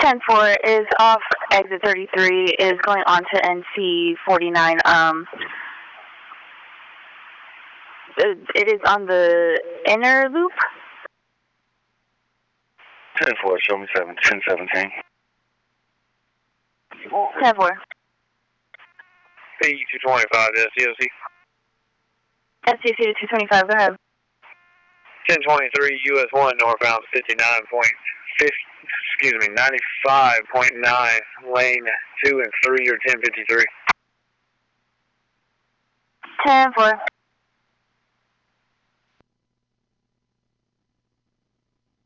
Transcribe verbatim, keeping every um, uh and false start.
ten four is off exit thirty-three, is going on to N C forty-nine. Um, it is on the inner loop. ten four, show me seven, ten seventeen. ten four. P two twenty-five, S C O C. S C O C to two twenty-five, go ahead. ten twenty-three, U S one, northbound fifty-nine point five, excuse me, ninety-five point nine, lane two and three or ten fifty-three. ten four.